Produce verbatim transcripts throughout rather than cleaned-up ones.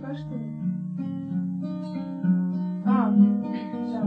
пока что. А, да.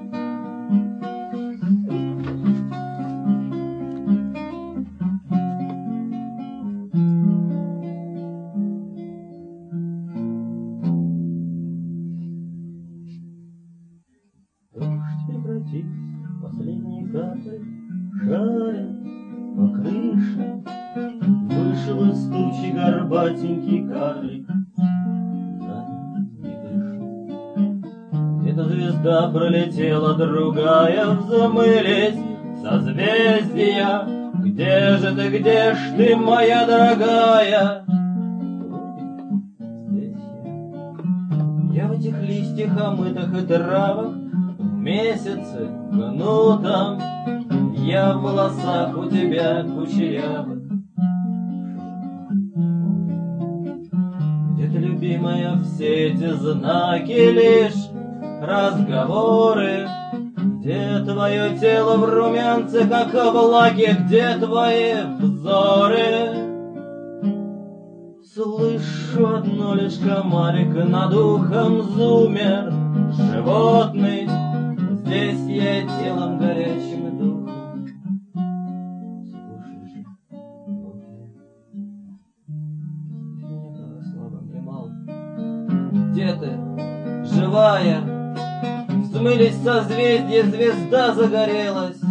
Дождь прекратился, последние капли шаря по крыше. Вышел из тучи горбатенький карлик, замер, не дыша. Где-то звезда пролетела, другая взмылись созвездия. Где же ты, где ж ты, моя дорогая? Здесь я. Я в этих листьях, омытых и травах, в месяце гнутом. Я в волосах у тебя кучерявых. Где ты, любимая, все эти знаки лишь разговоры? Где твое тело в румянце, как облаки? Где твои взоры? Слышу одно лишь комарик над ухом зумер животный. Здесь я телом горячим и духом. Слушай же, меня слабым и мало. Где ты, живая? Взмылись созвездия, звезда загорелась.